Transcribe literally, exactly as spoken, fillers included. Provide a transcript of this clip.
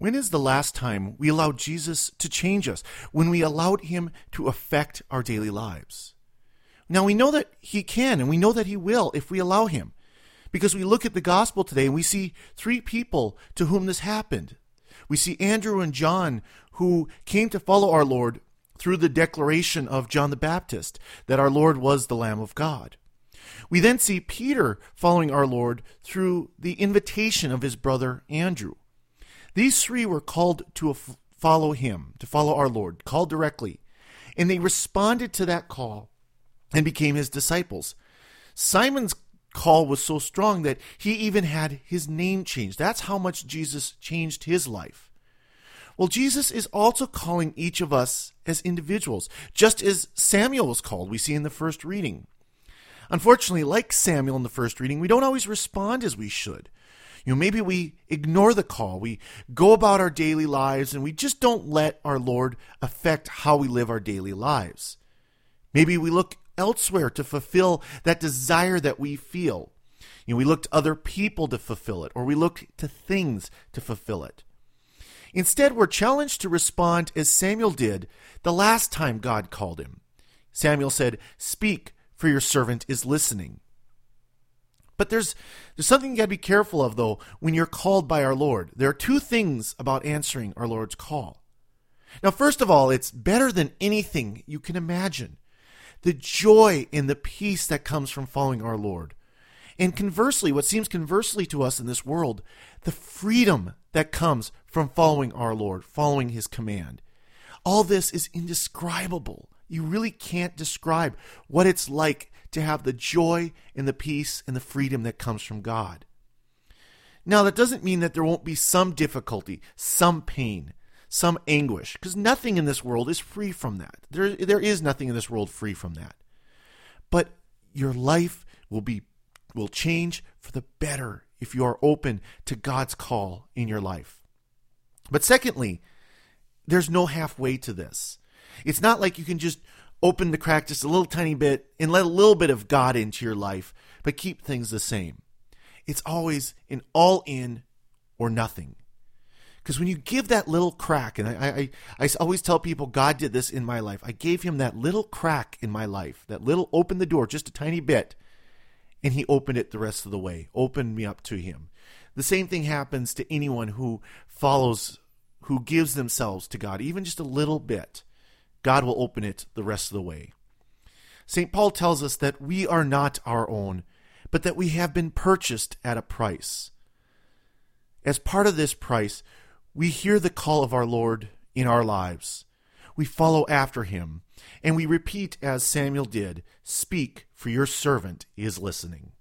When is the last time we allowed Jesus to change us? When we allowed him to affect our daily lives? Now we know that he can, and we know that he will if we allow him. Because we look at the gospel today and we see three people to whom this happened. We see Andrew and John who came to follow our Lord through the declaration of John the Baptist that our Lord was the Lamb of God. We then see Peter following our Lord through the invitation of his brother Andrew. These three were called to follow him, to follow our Lord, called directly. And they responded to that call and became his disciples. Simon's call was so strong that he even had his name changed. That's how much Jesus changed his life. Well, Jesus is also calling each of us as individuals, just as Samuel was called, we see in the first reading. Unfortunately, like Samuel in the first reading, we don't always respond as we should. You know, maybe we ignore the call. We go about our daily lives and we just don't let our Lord affect how we live our daily lives. Maybe we look elsewhere to fulfill that desire that we feel. You know, we look to other people to fulfill it, or we look to things to fulfill it. Instead, we're challenged to respond as Samuel did the last time God called him. Samuel said, "Speak, for your servant is listening." But there's, there's something you got to be careful of, though, when you're called by our Lord. There are two things about answering our Lord's call. Now, first of all, it's better than anything you can imagine. The joy and the peace that comes from following our Lord. And conversely, what seems conversely to us in this world, the freedom that comes from following our Lord, following his command. All this is indescribable. You really can't describe what it's like to have the joy and the peace and the freedom that comes from God. Now, that doesn't mean that there won't be some difficulty, some pain, some anguish, because nothing in this world is free from that. There, there is nothing in this world free from that. But your life will be will change for the better if you are open to God's call in your life. But secondly, there's no halfway to this. It's not like you can just open the crack just a little tiny bit and let a little bit of God into your life, but keep things the same. It's always an all in or nothing. Because when you give that little crack, and I, I, I always tell people God did this in my life. I gave him that little crack in my life, that little open the door just a tiny bit, and he opened it the rest of the way, opened me up to him. The same thing happens to anyone who follows, who gives themselves to God, even just a little bit. God will open it the rest of the way. Saint Paul tells us that we are not our own, but that we have been purchased at a price. As part of this price, we hear the call of our Lord in our lives. We follow after him, and we repeat as Samuel did, "Speak, for your servant is listening."